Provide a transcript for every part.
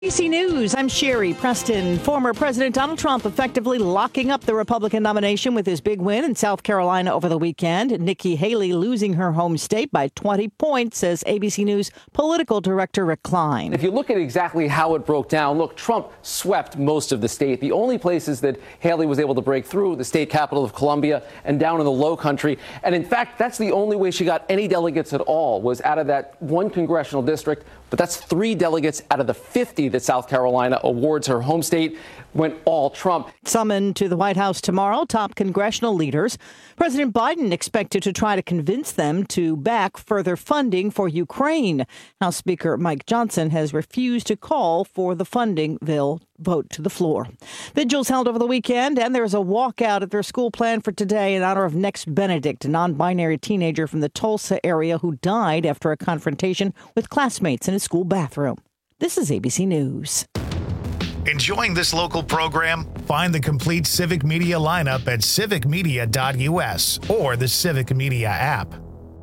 ABC News, I'm Sherry Preston. Former President Donald Trump effectively locking up the Republican nomination with his big win in South Carolina over the weekend. Nikki Haley losing her home state by 20 points, says ABC News political director Rick Klein. If you look at exactly how it broke down, look, Trump swept most of the state. The only places that Haley was able to break through, the state capital of Columbia and down in the Low Country. And in fact, that's the only way she got any delegates at all, was out of that one congressional district. But that's 3 delegates out of the 50 that South Carolina awards her home state, went all Trump. Summoned to the White House tomorrow, top congressional leaders. President Biden expected to try to convince them to back further funding for Ukraine. House Speaker Mike Johnson has refused to call for the funding bill vote to the floor. Vigils held over the weekend, and there's a walkout at their school planned for today in honor of Next Benedict, a non-binary teenager from the Tulsa area who died after a confrontation with classmates in a school bathroom. This is ABC News. Enjoying this local program? Find the complete Civic Media lineup at civicmedia.us or the Civic Media app.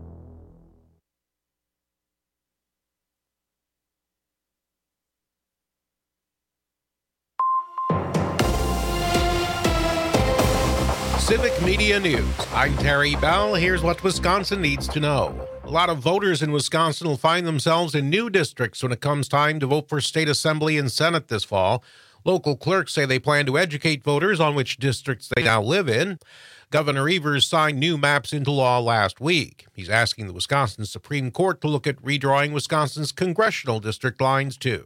Civic Media News. I'm Terry Bell. Here's what Wisconsin needs to know. A lot of voters in Wisconsin will find themselves in new districts when it comes time to vote for state assembly and Senate this fall. Local clerks say they plan to educate voters on which districts they now live in. Governor Evers signed new maps into law last week. He's asking the Wisconsin Supreme Court to look at redrawing Wisconsin's congressional district lines, too.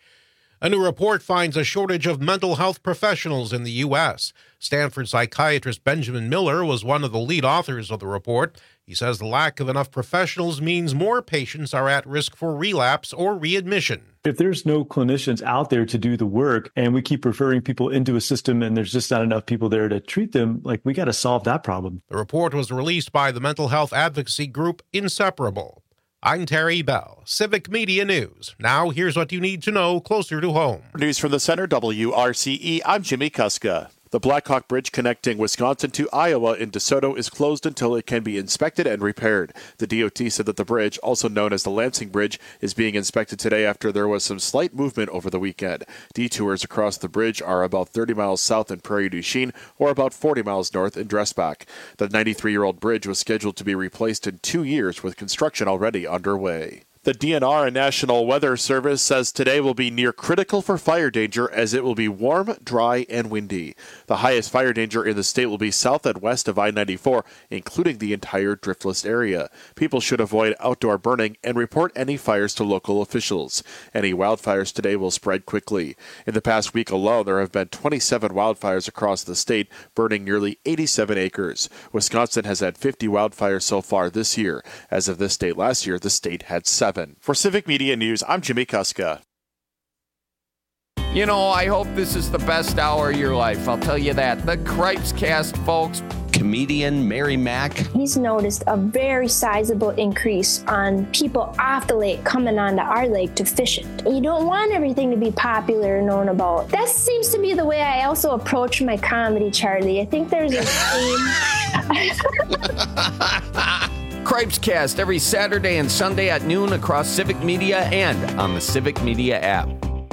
A new report finds a shortage of mental health professionals in the U.S. Stanford psychiatrist Benjamin Miller was one of the lead authors of the report. He says the lack of enough professionals means more patients are at risk for relapse or readmission. If there's no clinicians out there to do the work and we keep referring people into a system and there's just not enough people there to treat them, we got to solve that problem. The report was released by the mental health advocacy group Inseparable. I'm Terry Bell, Civic Media News. Now here's what you need to know closer to home. News from the center, WRCE. I'm Jimmy Kuska. The Blackhawk Bridge connecting Wisconsin to Iowa in DeSoto is closed until it can be inspected and repaired. The DOT said that the bridge, also known as the Lansing Bridge, is being inspected today after there was some slight movement over the weekend. Detours across the bridge are about 30 miles south in Prairie du Chien or about 40 miles north in Dressbach. The 93-year-old bridge was scheduled to be replaced in 2 years with construction already underway. The DNR and National Weather Service says today will be near critical for fire danger as it will be warm, dry, and windy. The highest fire danger in the state will be south and west of I-94, including the entire Driftless area. People should avoid outdoor burning and report any fires to local officials. Any wildfires today will spread quickly. In the past week alone, there have been 27 wildfires across the state, burning nearly 87 acres. Wisconsin has had 50 wildfires so far this year. As of this date last year, the state had 7. For Civic Media News, I'm Jimmy Kuska. You know, I hope this is the best hour of your life. I'll tell you that. The Cripes Cast, folks. Comedian Mary Mack. He's noticed a very sizable increase on people off the lake coming onto our lake to fish it. You don't want everything to be popular and known about. That seems to be the way I also approach my comedy, Charlie. I think there's a theme. Cripes Cast every Saturday and Sunday at noon across Civic Media and on the Civic Media app.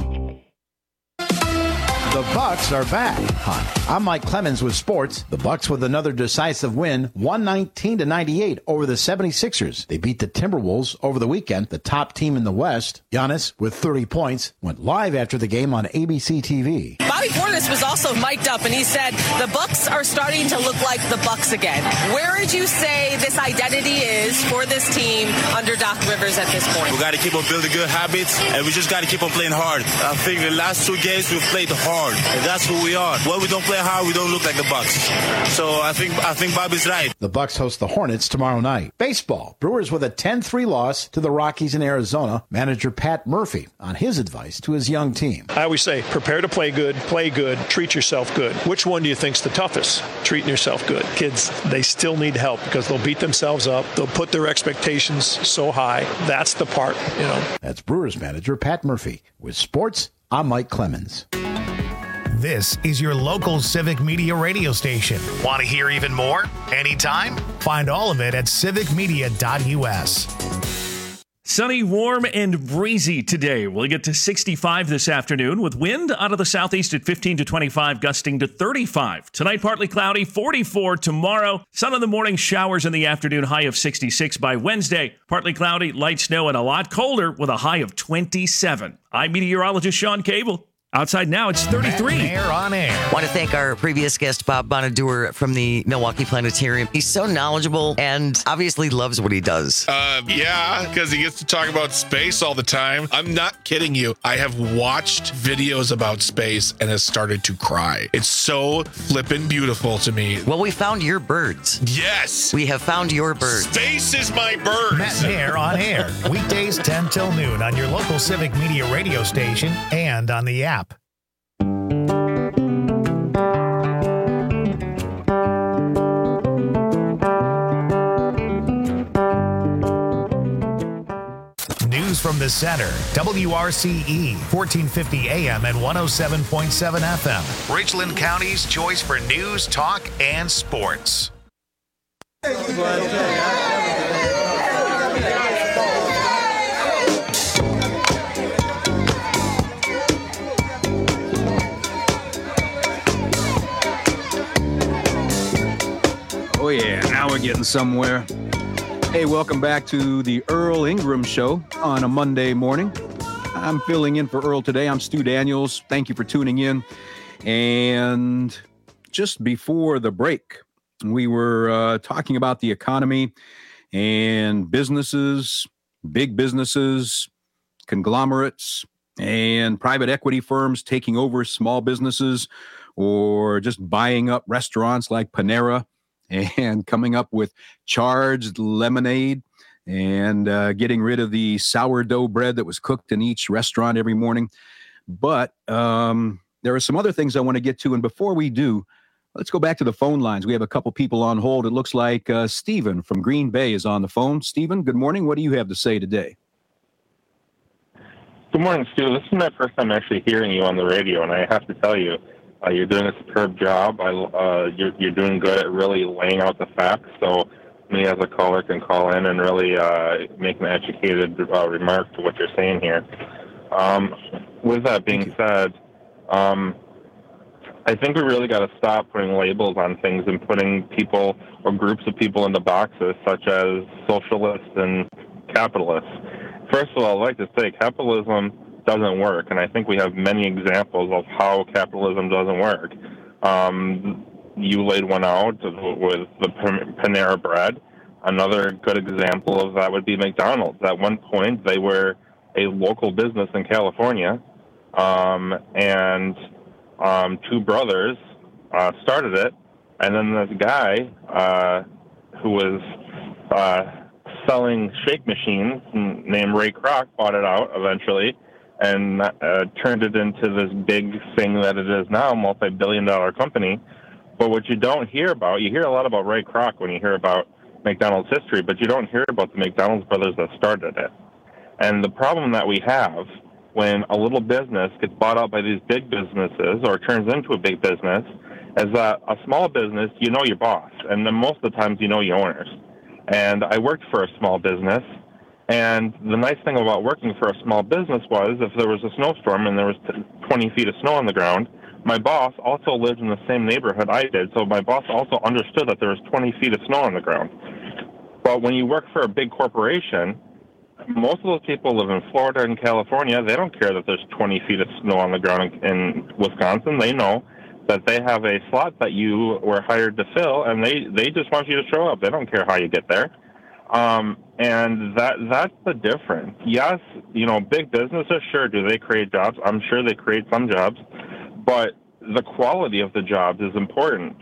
The Bucks are back. Hi, I'm Mike Clemens with sports. The Bucks with another decisive win, 119-98 over the 76ers. They beat the Timberwolves over the weekend, the top team in the West. Giannis, with 30 points, went live after the game on ABC TV. Bobby Portis was also mic'd up, and he said, the Bucks are starting to look like the Bucks again. Where would you say this identity is for this team under Doc Rivers at this point? We got to keep on building good habits, and we just got to keep on playing hard. I think the last 2 games we've played hard. And that's who we are. When we don't play hard, we don't look like the Bucks. So I think Bobby's right. The Bucks host the Hornets tomorrow night. Baseball. Brewers with a 10-3 loss to the Rockies in Arizona. Manager Pat Murphy on his advice to his young team. I always say, prepare to play good, treat yourself good. Which one do you think's the toughest? Treating yourself good. Kids, they still need help because they'll beat themselves up. They'll put their expectations so high. That's the part, you know. That's Brewers manager Pat Murphy. With sports, I'm Mike Clemens. This is your local Civic Media radio station. Want to hear even more? Anytime? Find all of it at civicmedia.us. Sunny, warm, and breezy today. We'll get to 65 this afternoon with wind out of the southeast at 15 to 25, gusting to 35. Tonight, partly cloudy, 44 tomorrow. Sun in the morning, showers in the afternoon, high of 66 by Wednesday. Partly cloudy, light snow, and a lot colder with a high of 27. I'm meteorologist Sean Cable. Outside now, it's 33. Air on air. Want to thank our previous guest, Bob Bonaduer from the Milwaukee Planetarium. He's so knowledgeable and obviously loves what he does. Yeah, because he gets to talk about space all the time. I'm not kidding you. I have watched videos about space and has started to cry. It's so flippin' beautiful to me. Well, we found your birds. Yes. We have found your birds. Space is my birds. Matt and Air on air. Weekdays 10 till noon on your local Civic Media radio station and on the app. News from the center. WRCE, 1450 AM and 107.7 FM. Richland County's choice for news, talk, and sports. Oh yeah, now we're getting somewhere. Hey, welcome back to the Earl Ingram Show on a Monday morning. I'm filling in for Earl today. I'm Stu Daniels. Thank you for tuning in. And just before the break, we were talking about the economy and businesses, big businesses, conglomerates, and private equity firms taking over small businesses or just buying up restaurants like Panera and coming up with charged lemonade and getting rid of the sourdough bread that was cooked in each restaurant every morning. But there are some other things I want to get to. And before we do, let's go back to the phone lines. We have a couple people on hold. It looks like Stephen from Green Bay is on the phone. Stephen, good morning. What do you have to say today? Good morning, Stu. This is my first time actually hearing you on the radio, and I have to tell you, you're doing a superb job. You're doing good at really laying out the facts, so me as a caller can call in and really make an educated remark to what you're saying here. With that being said, I think we really got to stop putting labels on things and putting people or groups of people into boxes such as socialists and capitalists. First of all, I'd like to say capitalism doesn't work, and I think we have many examples of how capitalism doesn't work. You laid one out with the Panera bread. Another good example of that would be McDonald's. At one point, they were a local business in California, and two brothers started it, and then this guy who was selling shake machines named Ray Kroc bought it out eventually and turned it into this big thing that it is now, multi-billion-dollar company. But what you don't hear about, you hear a lot about Ray Kroc when you hear about McDonald's history, but you don't hear about the McDonald's brothers that started it. And the problem that we have when a little business gets bought out by these big businesses or turns into a big business is that a small business, you know your boss, and then most of the times you know your owners. And I worked for a small business, and the nice thing about working for a small business was if there was a snowstorm and there was 20 feet of snow on the ground, my boss also lived in the same neighborhood I did, so my boss also understood that there was 20 feet of snow on the ground. But when you work for a big corporation, most of those people live in Florida and California. They don't care that there's 20 feet of snow on the ground in Wisconsin. They know that they have a slot that you were hired to fill, and they just want you to show up. They don't care how you get there. And that's the difference. Yes, big businesses, sure, do they create jobs? I'm sure they create some jobs, but the quality of the jobs is important.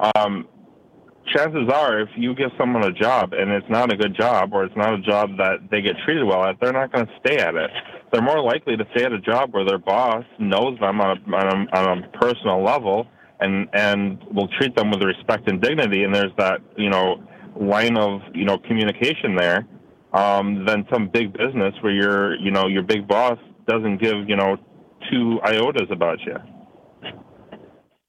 Chances are, if you give someone a job and it's not a good job or it's not a job that they get treated well at, they're not going to stay at it. They're more likely to stay at a job where their boss knows them on a personal level and will treat them with respect and dignity, and there's that, line of, communication there, than some big business where your big boss doesn't give, 2 iotas about you.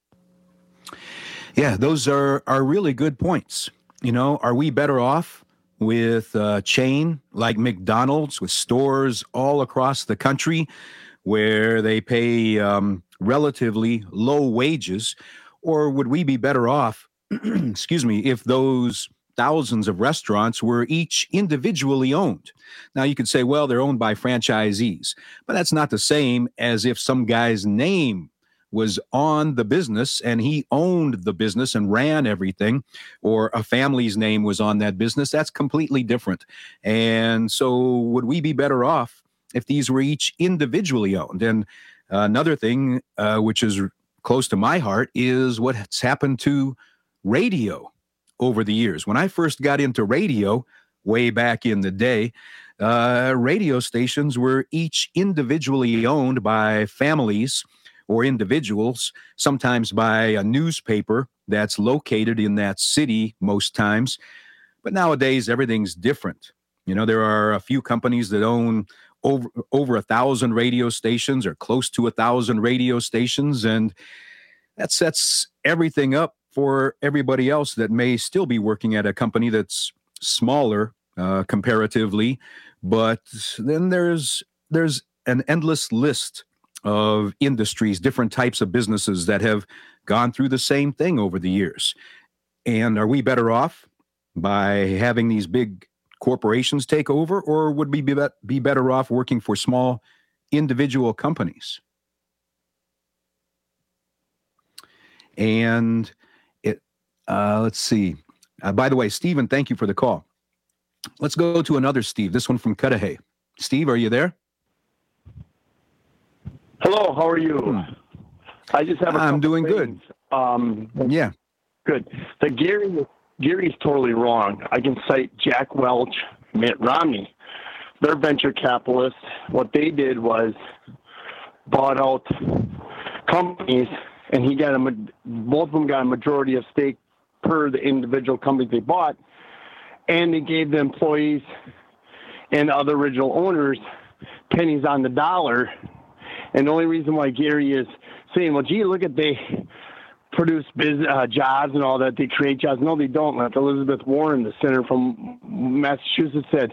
Yeah, those are really good points. Are we better off with a chain like McDonald's with stores all across the country where they pay relatively low wages? Or would we be better off, excuse me, if those thousands of restaurants were each individually owned? Now, you could say, well, they're owned by franchisees, but that's not the same as if some guy's name was on the business and he owned the business and ran everything, or a family's name was on that business. That's completely different. And so would we be better off if these were each individually owned? And another thing, which is close to my heart, is what's happened to radio over the years. When I first got into radio way back in the day, radio stations were each individually owned by families or individuals, sometimes by a newspaper that's located in that city most times. But nowadays, everything's different. You know, there are a few companies that own over 1,000 radio stations or close to 1,000 radio stations, and that sets everything up for everybody else that may still be working at a company that's smaller comparatively. But then there's an endless list of industries, different types of businesses that have gone through the same thing over the years. And are we better off by having these big corporations take over, or would we be better off working for small individual companies? And let's see. By the way, Stephen, thank you for the call. Let's go to another Steve, this one from Cudahy. Steve, are you there? Hello, how are you? I just have I'm doing things. Good. Yeah. Good. Gary's totally wrong. I can cite Jack Welch, Mitt Romney. They're venture capitalists. What they did was bought out companies, and both of them got a majority of stake per the individual companies they bought, and they gave the employees and other original owners pennies on the dollar. And the only reason why Gary is saying, well, gee, look at they produce jobs and all that, they create jobs. No, they don't. Like Elizabeth Warren, the senator from Massachusetts, said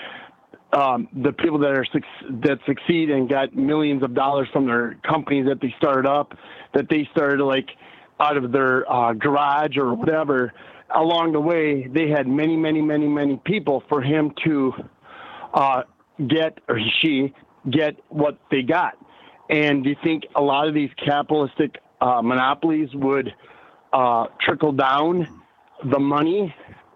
the people that succeed and got millions of dollars from their companies that they started up, that they started like out of their garage or whatever, along the way, they had many, many, many, many people for him to get, or she, get what they got. And do you think a lot of these capitalistic monopolies would trickle down the money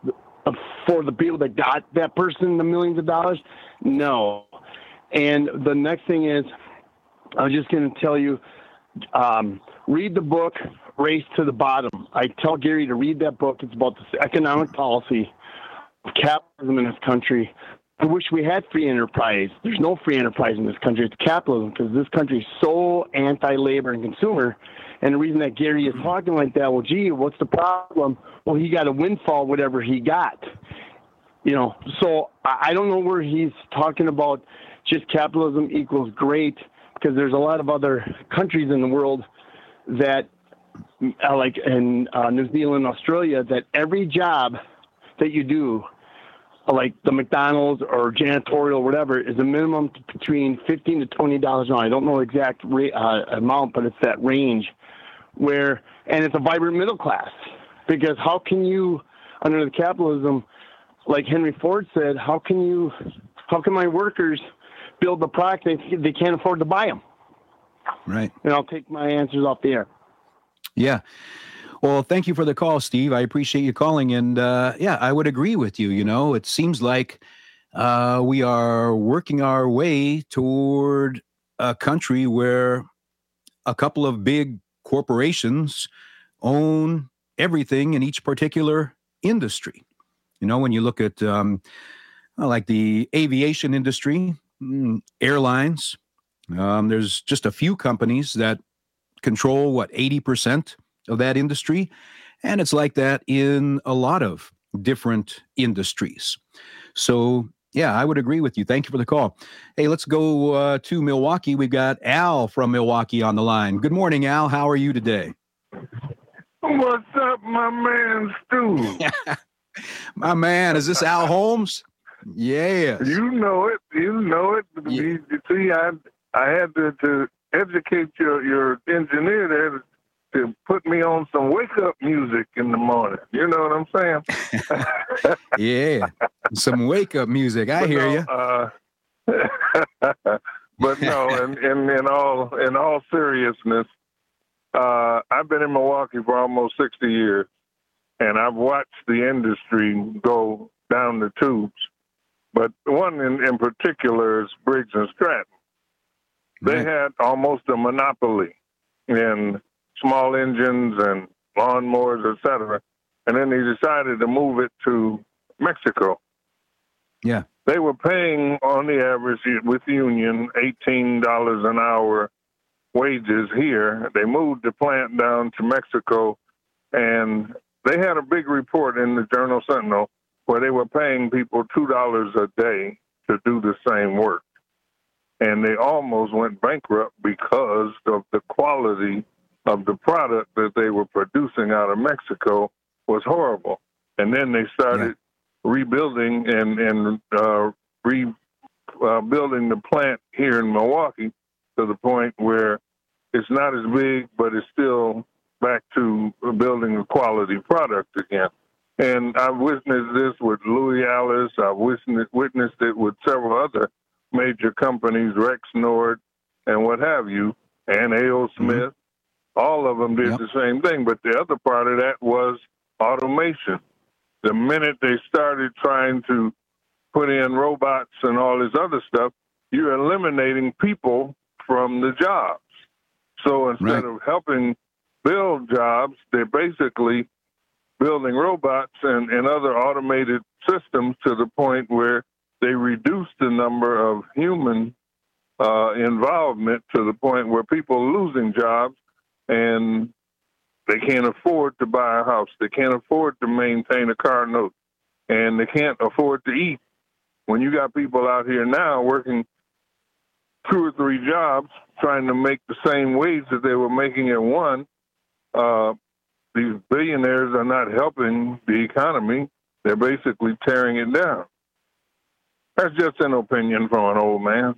for the people that got that person the millions of dollars? No. And the next thing is, I was just going to tell you, read the book, Race to the Bottom. I tell Gary to read that book. It's about the economic policy of capitalism in this country. I wish we had free enterprise. There's no free enterprise in this country. It's capitalism, because this country is so anti-labor and consumer. And the reason that Gary is talking like that, well, gee, what's the problem? Well, he got a windfall, whatever he got. You know, so I don't know where he's talking about just capitalism equals great, because there's a lot of other countries in the world that, like in New Zealand, Australia, that every job that you do, like the McDonald's or janitorial, whatever, is a minimum between $15 to $20 an hour. I don't know the exact amount, but it's that range and it's a vibrant middle class, because how can you, under the capitalism, like Henry Ford said, how can my workers build the product they can't afford to buy them? Right. And I'll take my answers off the air. Yeah. Well, thank you for the call, Steve. I appreciate you calling. And yeah, I would agree with you. You know, it seems like we are working our way toward a country where a couple of big corporations own everything in each particular industry. You know, when you look at like the aviation industry, airlines, there's just a few companies that control 80% of that industry. And it's like that in a lot of different industries. So yeah, I would agree with you. Thank you for the call. Hey, let's go to Milwaukee. We've got Al from Milwaukee on the line. Good morning, Al. How are you today? What's up, my man Stu? My man, is this Al Holmes? Yes. You know it. Yeah. You see, I had to educate your engineer there to put me on some wake-up music in the morning. You know what I'm saying? Yeah, some wake-up music. I hear you. But no, in all seriousness, I've been in Milwaukee for almost 60 years, and I've watched the industry go down the tubes. But one in particular is Briggs & Stratton. They had almost a monopoly in small engines and lawnmowers, et cetera. And then they decided to move it to Mexico. Yeah. They were paying, on the average, with union, $18 an hour wages here. They moved the plant down to Mexico, and they had a big report in the Journal Sentinel where they were paying people $2 a day to do the same work. And they almost went bankrupt because of the quality of the product that they were producing out of Mexico was horrible. And then they started rebuilding and rebuilding the plant here in Milwaukee to the point where it's not as big, but it's still back to building a quality product again. And I've witnessed this with Louis Alice. I've witnessed it with several other major companies, Rexnord and what have you, and A.O. Smith. All of them did the same thing. But the other part of that was automation. The minute they started trying to put in robots and all this other stuff, you're eliminating people from the jobs. So instead of helping build jobs, they're basically building robots and other automated systems to the point where they reduce the number of human involvement to the point where people are losing jobs and they can't afford to buy a house. They can't afford to maintain a car note, and they can't afford to eat. When you got people out here now working 2 or 3 jobs trying to make the same wage that they were making at one, these billionaires are not helping the economy. They're basically tearing it down. That's just an opinion from an old man.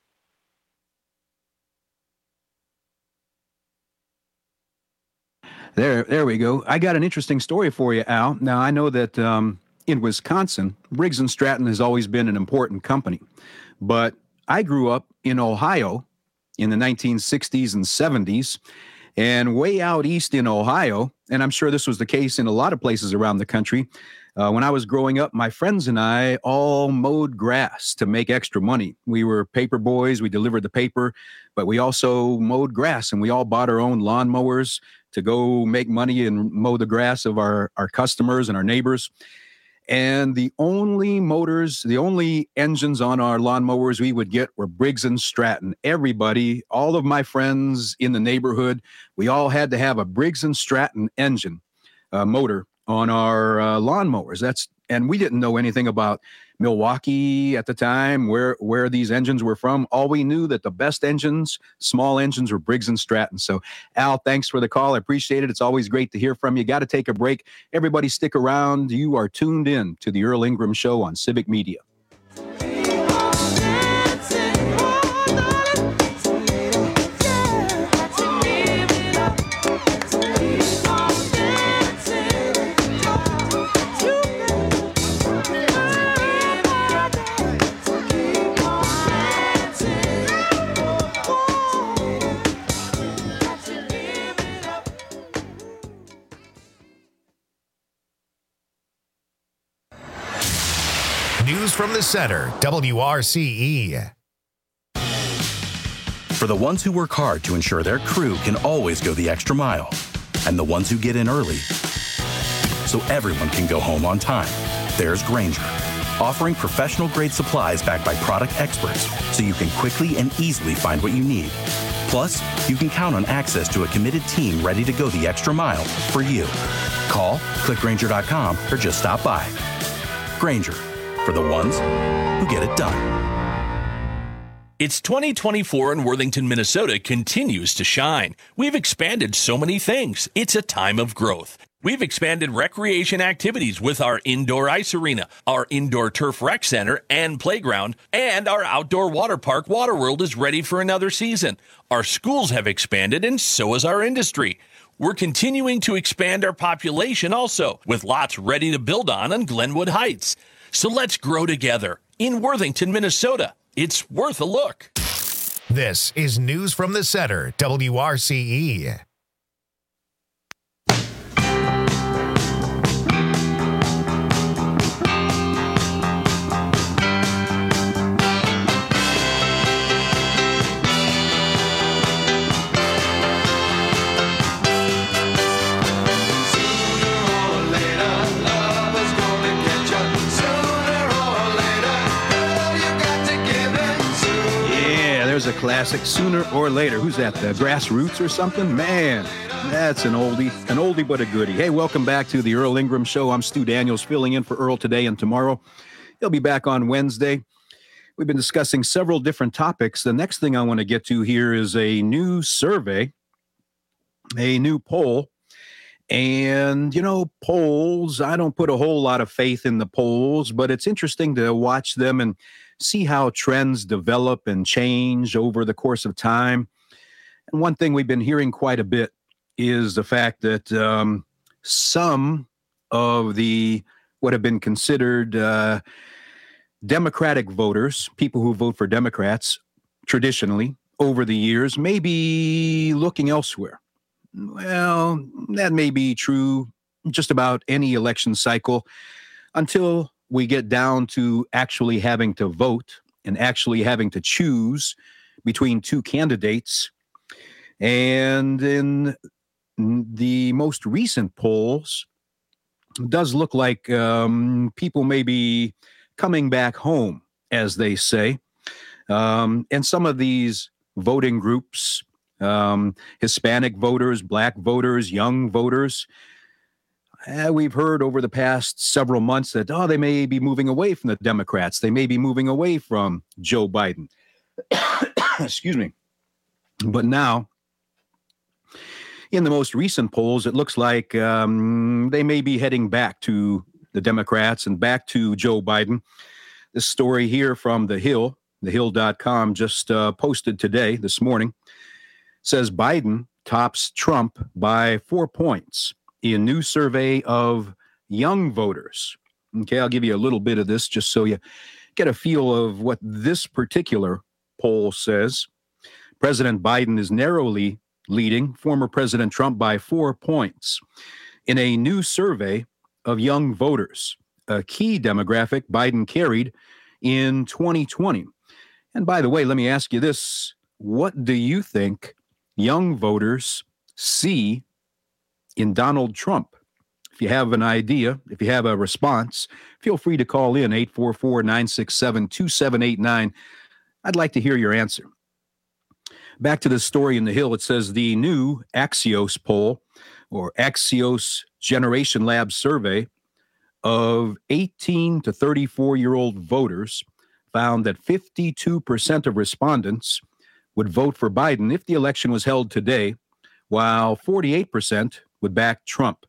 There we go. I got an interesting story for you, Al. Now, I know that in Wisconsin, Briggs & Stratton has always been an important company. But I grew up in Ohio in the 1960s and 70s. And way out east in Ohio, and I'm sure this was the case in a lot of places around the country, when I was growing up, my friends and I all mowed grass to make extra money. We were paper boys. We delivered the paper, but we also mowed grass, and we all bought our own lawnmowers to go make money and mow the grass of our customers and our neighbors. And the only engines on our lawnmowers we would get were Briggs & Stratton. Everybody, all of my friends in the neighborhood, we all had to have a Briggs & Stratton engine motor on our lawnmowers. And we didn't know anything about Milwaukee at the time, where these engines were from. All we knew that the best engines, small engines, were Briggs & Stratton. So, Al, thanks for the call. I appreciate it. It's always great to hear from you. Got to take a break. Everybody stick around. You are tuned in to the Earl Ingram Show on Civic Media. News from the Center, WRCE. For the ones who work hard to ensure their crew can always go the extra mile, and the ones who get in early so everyone can go home on time, there's Grainger, offering professional-grade supplies backed by product experts so you can quickly and easily find what you need. Plus, you can count on access to a committed team ready to go the extra mile for you. Call, click Grainger.com, or just stop by. Grainger, for the ones who get it done. It's 2024 and Worthington, Minnesota continues to shine. We've expanded so many things. It's a time of growth. We've expanded recreation activities with our indoor ice arena, our indoor turf rec center and playground, and our outdoor water park Waterworld is ready for another season. Our schools have expanded and so has our industry. We're continuing to expand our population also, with lots ready to build on Glenwood Heights. So let's grow together in Worthington, Minnesota. It's worth a look. This is News from the Center, WRCE. There's a classic, Sooner or Later. Who's that, the Grassroots or something? Man, that's an oldie but a goodie. Hey, welcome back to the Earl Ingram Show. I'm Stu Daniels, filling in for Earl today and tomorrow. He'll be back on Wednesday. We've been discussing several different topics. The next thing I want to get to here is a new survey, a new poll. And, polls, I don't put a whole lot of faith in the polls, but it's interesting to watch them and see how trends develop and change over the course of time. And one thing we've been hearing quite a bit is the fact that some of the what have been considered Democratic voters, people who vote for Democrats traditionally over the years, may be looking elsewhere. Well, that may be true just about any election cycle until we get down to actually having to vote and actually having to choose between two candidates. And in the most recent polls, it does look like people may be coming back home, as they say. And some of these voting groups, Hispanic voters, Black voters, young voters, we've heard over the past several months that, they may be moving away from the Democrats. They may be moving away from Joe Biden. Excuse me. But now, in the most recent polls, it looks like they may be heading back to the Democrats and back to Joe Biden. This story here from The Hill, thehill.com, just posted today, this morning, says Biden tops Trump by 4 points in new survey of young voters. Okay, I'll give you a little bit of this just so you get a feel of what this particular poll says. President Biden is narrowly leading former President Trump by 4 points in a new survey of young voters, a key demographic Biden carried in 2020. And by the way, let me ask you this. What do you think young voters see in Donald Trump? If you have an idea, if you have a response, feel free to call in 844-967-2789. I'd like to hear your answer. Back to the story in The Hill, it says the new Axios poll, or Axios Generation Lab survey of 18 to 34-year-old voters found that 52% of respondents would vote for Biden if the election was held today, while 48% would back Trump.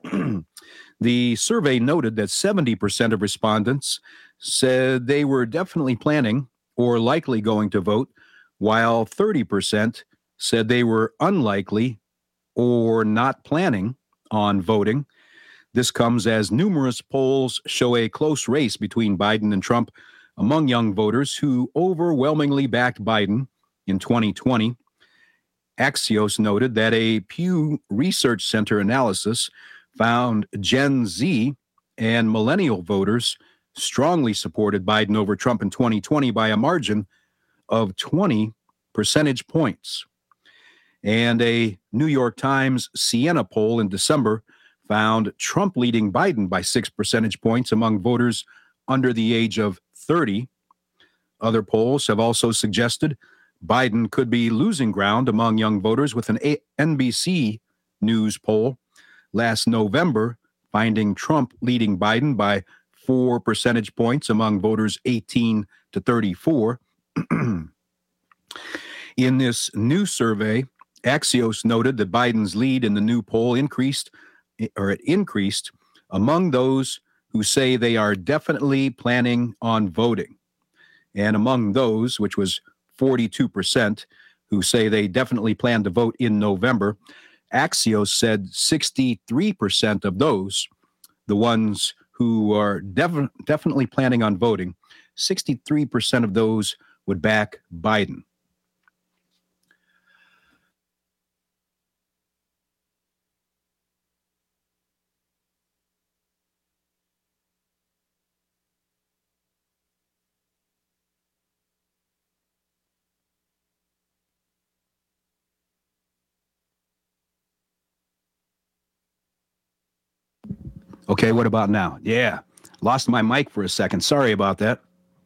The survey noted that 70% of respondents said they were definitely planning or likely going to vote, while 30% said they were unlikely or not planning on voting. This comes as numerous polls show a close race between Biden and Trump among young voters who overwhelmingly backed Biden in 2020. Axios noted that a Pew Research Center analysis found Gen Z and millennial voters strongly supported Biden over Trump in 2020 by a margin of 20 percentage points. And a New York Times Siena poll in December found Trump leading Biden by 6 percentage points among voters under the age of 30. Other polls have also suggested Biden could be losing ground among young voters, with an NBC News poll last November finding Trump leading Biden by 4 percentage points among voters 18 to 34. In this new survey, Axios noted that Biden's lead in the new poll increased among those who say they are definitely planning on voting. And among those, which was 42%, who say they definitely plan to vote in November, Axios said 63% of those, the ones who are definitely planning on voting, 63% of those would back Biden. Okay, what about now? Yeah, lost my mic for a second. Sorry about that.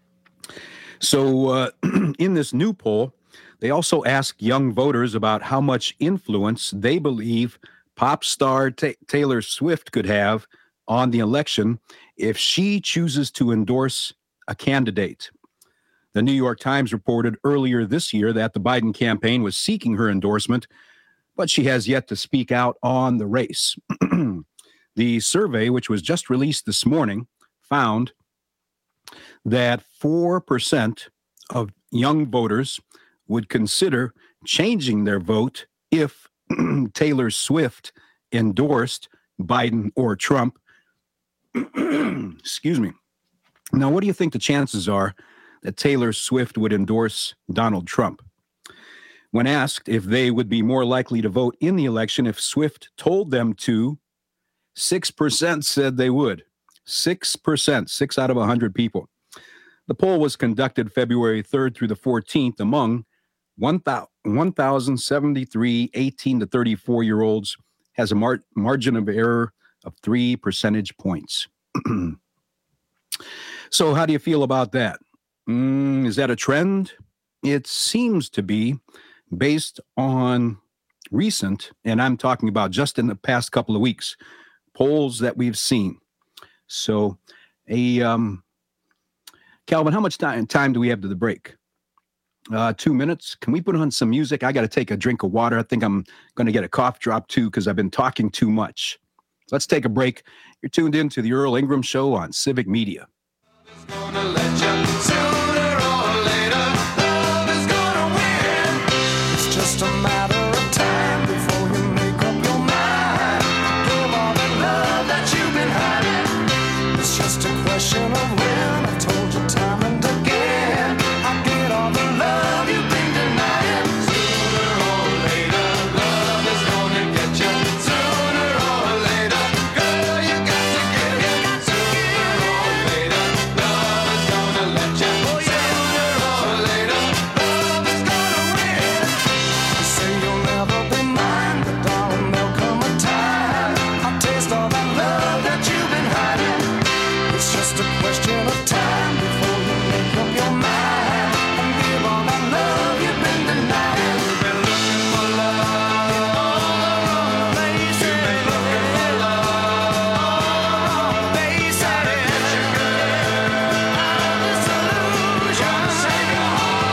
So in this new poll, they also asked young voters about how much influence they believe pop star Taylor Swift could have on the election if she chooses to endorse a candidate. The New York Times reported earlier this year that the Biden campaign was seeking her endorsement, but she has yet to speak out on the race. The survey, which was just released this morning, found that 4% of young voters would consider changing their vote if Taylor Swift endorsed Biden or Trump. Excuse me. Now, what do you think the chances are that Taylor Swift would endorse Donald Trump? When asked if they would be more likely to vote in the election if Swift told them to, 6% said they would. 6%, 6 out of 100 people. The poll was conducted February 3rd through the 14th among 1,073 18 to 34-year-olds, has a margin of error of 3 percentage points. So how do you feel about that? Is that a trend? It seems to be, based on recent, and I'm talking about just in the past couple of weeks, polls that we've seen. So, Calvin, how much time do we have to the break? 2 minutes. Can we put on some music? I got to take a drink of water. I think I'm going to get a cough drop too because I've been talking too much. Let's take a break. You're tuned in to the Earl Ingram Show on Civic Media. It's just a matter of time before you make up your mind. Give all the love that you've been hiding. It's just a question of when. I've told you time and again. I get all the love you've been denying. Sooner or later, love is gonna get you. Sooner or later, girl, you got to get it. Sooner or later, love is gonna let you. Sooner or later, love is gonna win. You say you'll never be mine, but darling, there'll come a time I'll taste all that love that you've been hiding. It's just a question of time before you make up your mind and give all that love you've been denying. You've been looking for love in all the wrong places. You've been looking for love all the wrong places. Gotta get you, girl, out of this illusion. Save your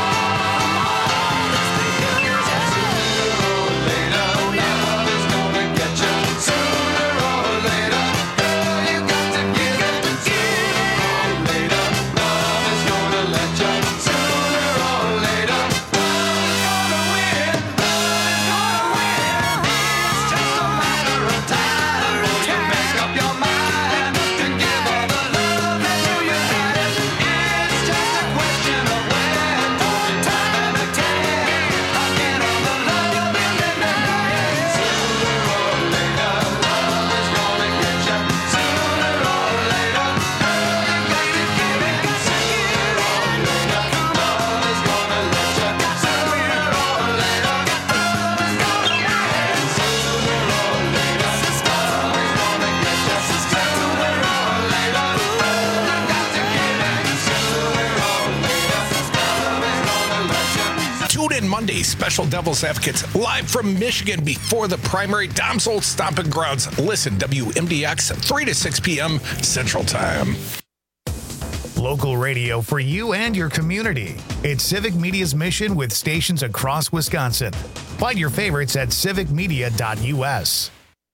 heart. Let's take it easy. Sooner or later, love is gonna get you. Sooner or later, girl, you got to give it. Sooner or later, love is gonna let you. Sooner or later, love is gonna win. Love is gonna win. It's just a matter of time before you make up your mind and give all the love that you had. It's just a question of when. Time and again, I'll get all the love you've been denying. Sooner or later, love is gonna get you. Sooner or later, girl, you got to give it. Sooner or later, love is gonna let you. Sooner or later, love is gonna win. Sooner or later, love is gonna get you. Sooner or later, you got to give it. Sooner or later, love is gonna let you. Tune in Monday, Special Devil's Advocates, live from Michigan before the primary. Dom's Old Stomping Grounds. Listen, WMDX, 3 to 6 p.m. Central Time. Local radio for you and your community. It's Civic Media's mission with stations across Wisconsin. Find your favorites at civicmedia.us.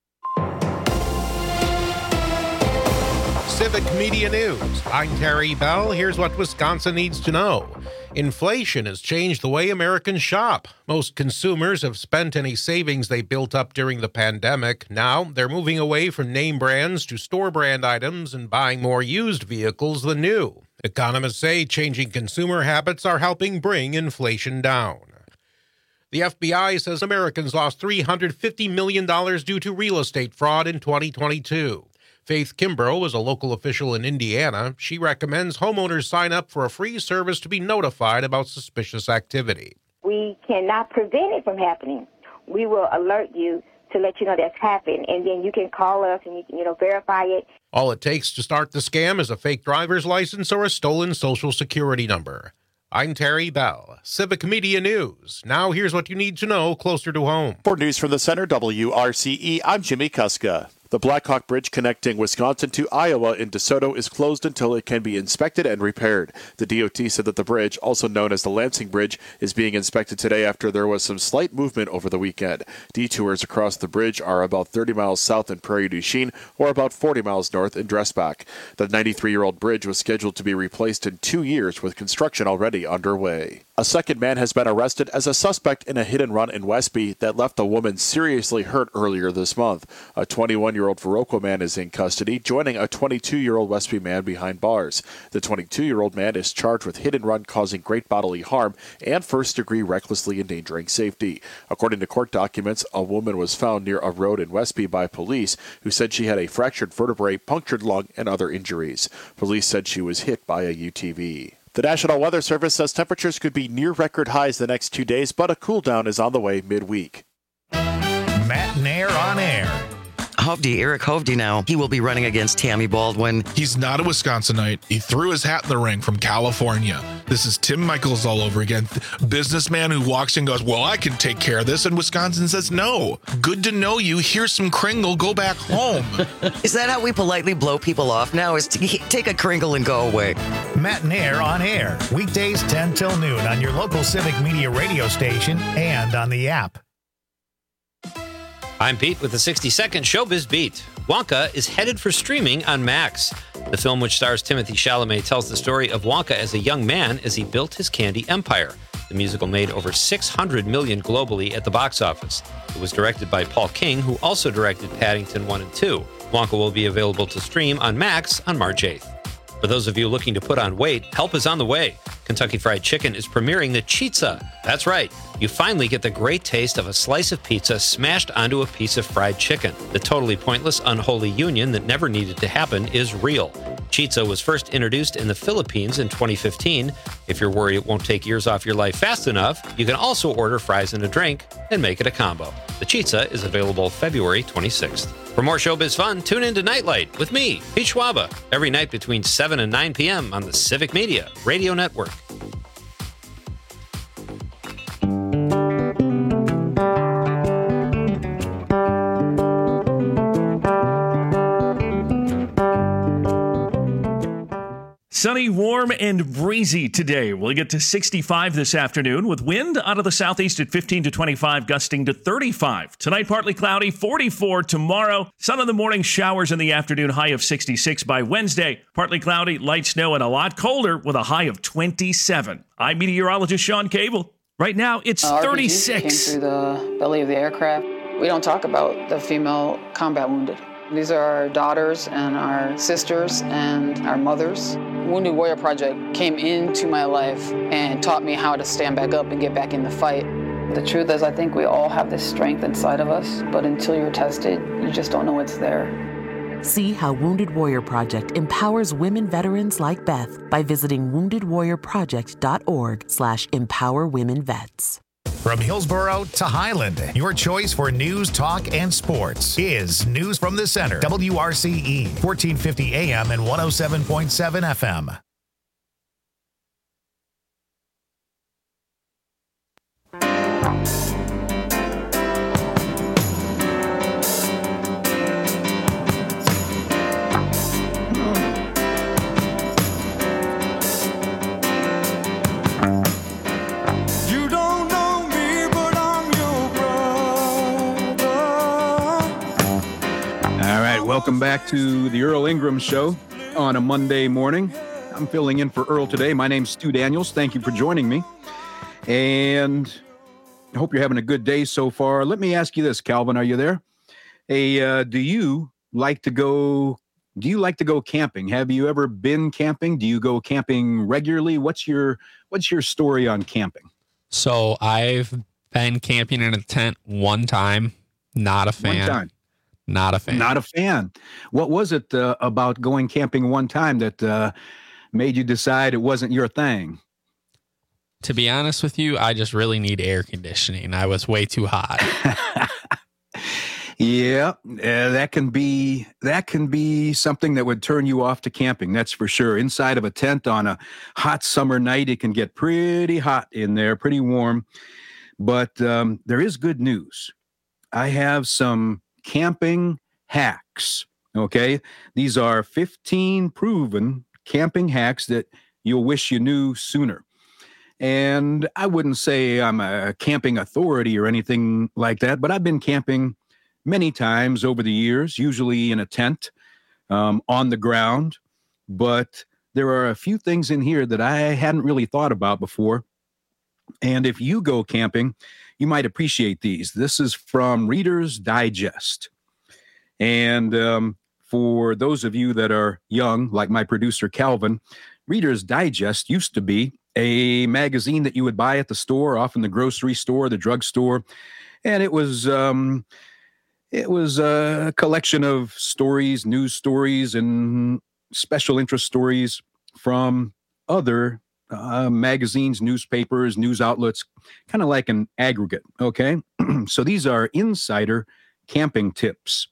Civic Media News. I'm Terry Bell. Here's what Wisconsin needs to know. Inflation has changed the way Americans shop. Most consumers have spent any savings they built up during the pandemic. Now they're moving away from name brands to store brand items and buying more used vehicles than new. Economists say changing consumer habits are helping bring inflation down. The FBI says Americans lost $350 million due to real estate fraud in 2022. Faith Kimbrough is a local official in Indiana. She recommends homeowners sign up for a free service to be notified about suspicious activity. We cannot prevent it from happening. We will alert you to let you know that's happened, and then you can call us and you can, verify it. All it takes to start the scam is a fake driver's license or a stolen Social Security number. I'm Terry Bell, Civic Media News. Now here's what you need to know closer to home. For News from the Center, WRCE, I'm Jimmy Kuska. The Blackhawk Bridge connecting Wisconsin to Iowa in DeSoto is closed until it can be inspected and repaired. The DOT said that the bridge, also known as the Lansing Bridge, is being inspected today after there was some slight movement over the weekend. Detours across the bridge are about 30 miles south in Prairie du Chien or about 40 miles north in Dressbach. The 93-year-old bridge was scheduled to be replaced in 2 years with construction already underway. A second man has been arrested as a suspect in a hit-and-run in Westby that left a woman seriously hurt earlier this month. A 21-year-old Viroqua man is in custody, joining a 22-year-old Westby man behind bars. The 22-year-old man is charged with hit-and-run causing great bodily harm and first-degree recklessly endangering safety. According to court documents, a woman was found near a road in Westby by police who said she had a fractured vertebrae, punctured lung, and other injuries. Police said she was hit by a UTV. The National Weather Service says temperatures could be near record highs the next 2 days, but a cool down is on the way midweek. Matt Nair on air. Eric Hovde now. He will be running against Tammy Baldwin. He's not a Wisconsinite. He threw his hat in the ring from California. This is Tim Michaels all over again. Businessman who walks in and goes, well, I can take care of this. And Wisconsin says, no. Good to know you. Here's some Kringle. Go back home. Is that how we politely blow people off now? Is to take a Kringle and go away? Matt Nair on air. Weekdays 10 till noon on your local Civic Media radio station and on the app. I'm Pete with the 60-second Showbiz Beat. Wonka is headed for streaming on Max. The film, which stars Timothée Chalamet, tells the story of Wonka as a young man as he built his candy empire. The musical made over $600 million globally at the box office. It was directed by Paul King, who also directed Paddington 1 and 2. Wonka will be available to stream on Max on March 8th. For those of you looking to put on weight, help is on the way. Kentucky Fried Chicken is premiering the Chizza. That's right. You finally get the great taste of a slice of pizza smashed onto a piece of fried chicken. The totally pointless, unholy union that never needed to happen is real. Chizza was first introduced in the Philippines in 2015. If you're worried it won't take years off your life fast enough, you can also order fries and a drink and make it a combo. The Chizza is available February 26th. For more showbiz fun, tune in to Nightlight with me, Pete Schwaba, every night between 7 and 9 p.m. on the Civic Media Radio Network. Sunny, warm, and breezy today. We'll get to 65 this afternoon with wind out of the southeast at 15 to 25, gusting to 35. Tonight, partly cloudy, 44 tomorrow. Sun in the morning, showers in the afternoon, high of 66 by Wednesday. Partly cloudy, light snow, and a lot colder with a high of 27. I'm meteorologist Sean Cable. Right now, it's 36. RPG came through the belly of the aircraft. We don't talk about the female combat wounded. These are our daughters and our sisters and our mothers. Wounded Warrior Project came into my life and taught me how to stand back up and get back in the fight. The truth is, I think we all have this strength inside of us, but until you're tested, you just don't know it's there. See how Wounded Warrior Project empowers women veterans like Beth by visiting woundedwarriorproject.org/empowerwomenvets. From Hillsboro to Highland, your choice for news, talk, and sports is News from the Center. WRCE, 1450 AM and 107.7 FM. Welcome back to the Earl Ingram Show on a Monday morning. I'm filling in for Earl today. My name's Stu Daniels. Thank you for joining me. And I hope you're having a good day so far. Let me ask you this, Calvin. Are you there? Hey, do you like to go camping? Have you ever been camping? Do you go camping regularly? What's your story on camping? So I've been camping in a tent one time. Not a fan. One time. Not a fan. Not a fan. What was it about going camping one time that made you decide it wasn't your thing? To be honest with you, I just really need air conditioning. I was way too hot. Yeah, that can be something that would turn you off to camping. That's for sure. Inside of a tent on a hot summer night, it can get pretty hot in there, pretty warm. But there is good news. I have some camping hacks. Okay, these are 15 proven camping hacks that you'll wish you knew sooner. And I wouldn't say I'm a camping authority or anything like that, but I've been camping many times over the years, usually in a tent on the ground. But there are a few things in here that I hadn't really thought about before. And if you go camping, you might appreciate these. This is from Reader's Digest. And for those of you that are young, like my producer Calvin, Reader's Digest used to be a magazine that you would buy at the store, often the grocery store, the drugstore. And it was a collection of stories, news stories, and special interest stories from other magazines, newspapers, news outlets, kind of like an aggregate, okay? So these are insider camping tips.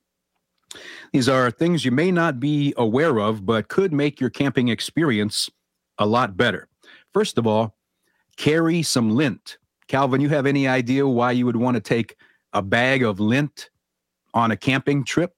These are things you may not be aware of, but could make your camping experience a lot better. First of all, carry some lint. Calvin, you have any idea why you would want to take a bag of lint on a camping trip?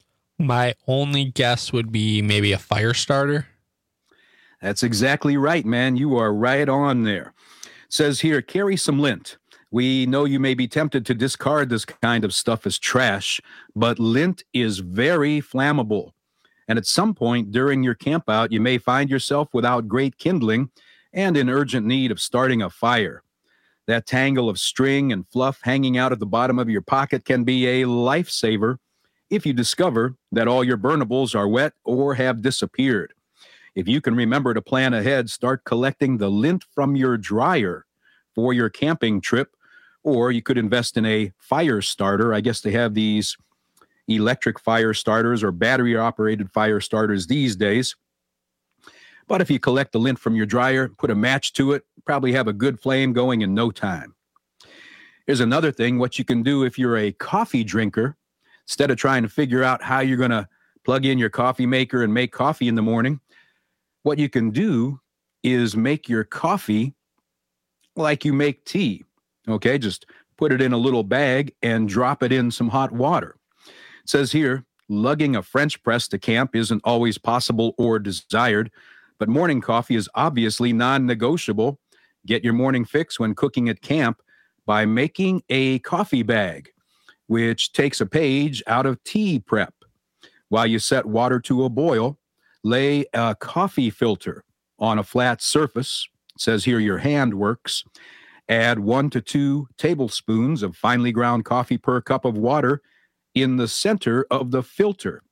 My only guess would be maybe a fire starter. That's exactly right, man. You are right on there. It says here, carry some lint. We know you may be tempted to discard this kind of stuff as trash, but lint is very flammable. And at some point during your campout, you may find yourself without great kindling and in urgent need of starting a fire. That tangle of string and fluff hanging out at the bottom of your pocket can be a lifesaver if you discover that all your burnables are wet or have disappeared. If you can remember to plan ahead, start collecting the lint from your dryer for your camping trip, or you could invest in a fire starter. I guess they have these electric fire starters or battery-operated fire starters these days. But if you collect the lint from your dryer, put a match to it, probably have a good flame going in no time. Here's another thing, what you can do if you're a coffee drinker. Instead of trying to figure out how you're going to plug in your coffee maker and make coffee in the morning, what you can do is make your coffee like you make tea. Okay, just put it in a little bag and drop it in some hot water. It says here, lugging a French press to camp isn't always possible or desired, but morning coffee is obviously non-negotiable. Get your morning fix when cooking at camp by making a coffee bag, which takes a page out of tea prep. While you set water to a boil, lay a coffee filter on a flat surface. It says here your hand works. Add 1 to 2 tablespoons of finely ground coffee per cup of water in the center of the filter.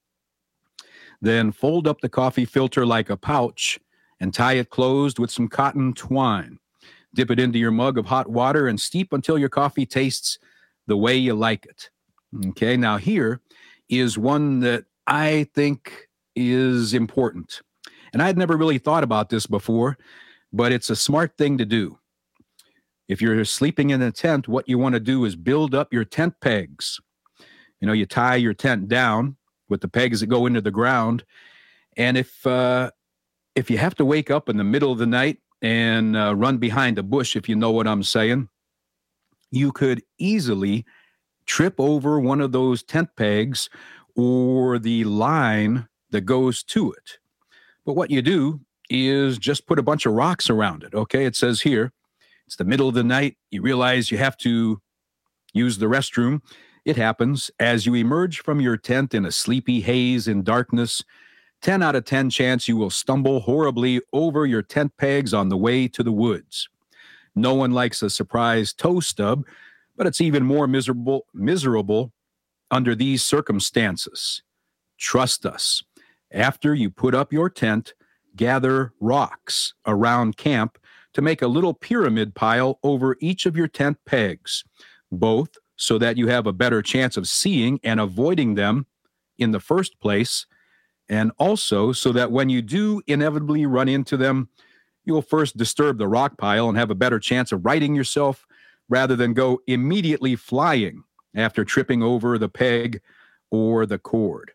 Then fold up the coffee filter like a pouch and tie it closed with some cotton twine. Dip it into your mug of hot water and steep until your coffee tastes the way you like it. Okay, now here is one that I think is important. And I'd never really thought about this before, but it's a smart thing to do. If you're sleeping in a tent, what you want to do is build up your tent pegs. You know, you tie your tent down with the pegs that go into the ground. And if you have to wake up in the middle of the night and run behind a bush, if you know what I'm saying, you could easily trip over one of those tent pegs or the line that goes to it. But what you do is just put a bunch of rocks around it. Okay, it says here, it's the middle of the night. You realize you have to use the restroom, It happens as you emerge from your tent in a sleepy haze in darkness. 10 out of 10 chance you will stumble horribly over your tent pegs on the way to the woods. No one likes a surprise toe stub, but it's even more miserable under these circumstances. Trust us. After you put up your tent, gather rocks around camp to make a little pyramid pile over each of your tent pegs, both so that you have a better chance of seeing and avoiding them in the first place, and also so that when you do inevitably run into them, you'll first disturb the rock pile and have a better chance of righting yourself rather than go immediately flying after tripping over the peg or the cord.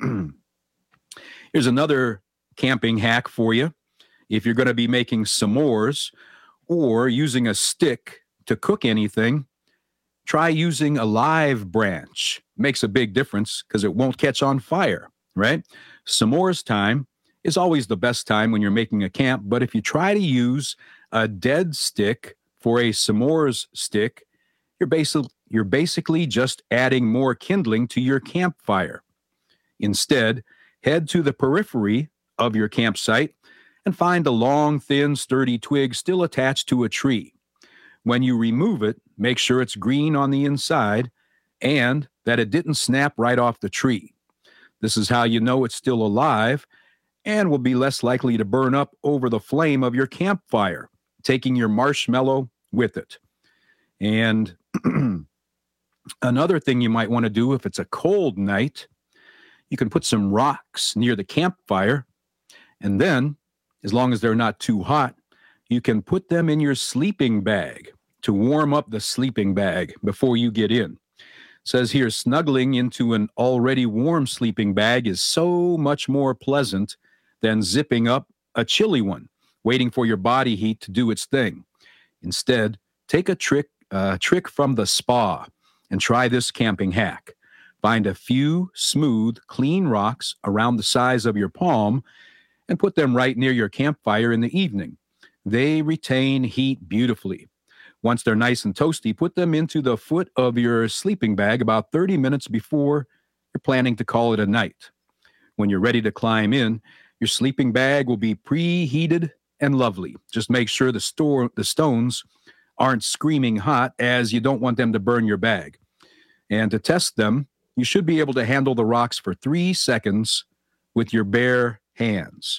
Here's another camping hack for you. If you're going to be making s'mores or using a stick to cook anything, try using a live branch. Makes a big difference because it won't catch on fire, right? S'mores time is always the best time when you're making a camp, but if you try to use a dead stick for a s'mores stick, you're basically just adding more kindling to your campfire. Instead, head to the periphery of your campsite and find a long, thin, sturdy twig still attached to a tree. When you remove it, make sure it's green on the inside and that it didn't snap right off the tree. This is how you know it's still alive and will be less likely to burn up over the flame of your campfire, taking your marshmallow with it. And another thing you might want to do if it's a cold night, you can put some rocks near the campfire, and then, as long as they're not too hot, you can put them in your sleeping bag to warm up the sleeping bag before you get in. It says here, snuggling into an already warm sleeping bag is so much more pleasant than zipping up a chilly one, waiting for your body heat to do its thing. Instead, take a trick from the spa and try this camping hack. Find a few smooth, clean rocks around the size of your palm and put them right near your campfire in the evening. They retain heat beautifully. Once they're nice and toasty, put them into the foot of your sleeping bag about 30 minutes before you're planning to call it a night. When you're ready to climb in, your sleeping bag will be preheated and lovely. Just make sure the stones aren't screaming hot, as you don't want them to burn your bag. And to test them, you should be able to handle the rocks for 3 seconds with your bare hands.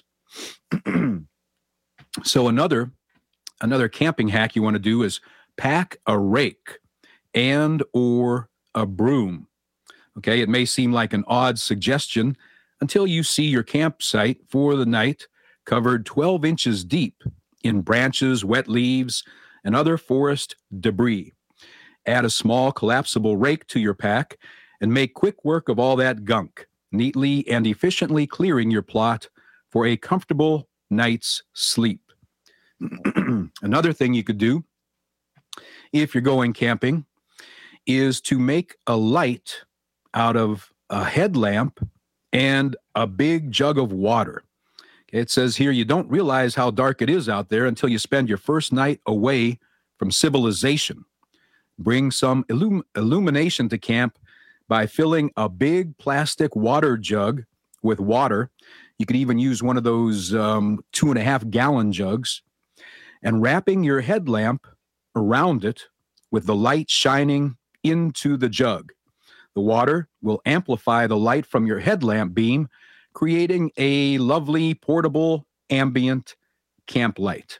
So another camping hack you want to do is pack a rake and or a broom. Okay, it may seem like an odd suggestion until you see your campsite for the night covered 12 inches deep in branches, wet leaves, and other forest debris. Add a small collapsible rake to your pack and make quick work of all that gunk, neatly and efficiently clearing your plot for a comfortable night's sleep. Another thing you could do if you're going camping is to make a light out of a headlamp and a big jug of water. Okay, it says here, you don't realize how dark it is out there until you spend your first night away from civilization. Bring some illumination to camp by filling a big plastic water jug with water. You could even use one of those 2.5-gallon jugs, and wrapping your headlamp around it with the light shining into the jug. The water will amplify the light from your headlamp beam, creating a lovely portable ambient camp light.